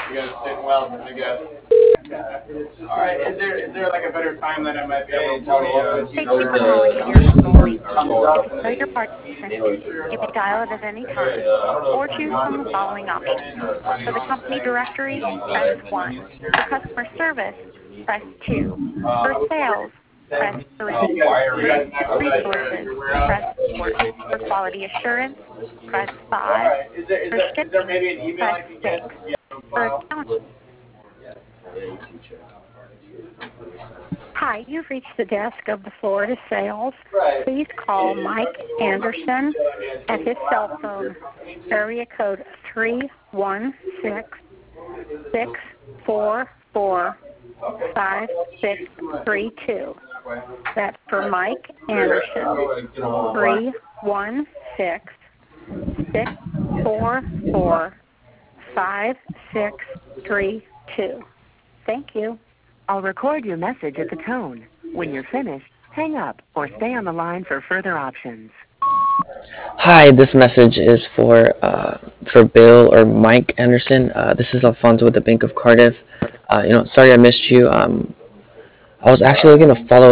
You guys are sitting well, I guess. All right. Is there like a better time that I might be able to follow up with you? Thank you for calling American Point. Comes up and Know your party's extension. You may dial it at any time, or choose from the following options. For the company directory, press 1. For customer service, press 2. For sales, press 3. For resources, press 4. For quality assurance, press 5. For Is there shipping, maybe an email press I can 6. get? For accounting, hi, you've reached the desk of the Florida Sales. Please call Mike Anderson at his cell phone, area code 316-644-5632. That's for Mike Anderson, 316-644-5632. Thank you. I'll record your message at the tone. When you're finished, hang up or stay on the line for further options. Hi, this message is for Bill or Mike Anderson. This is Alfonso with the Bank of Cardiff. Sorry I missed you. I was actually looking to follow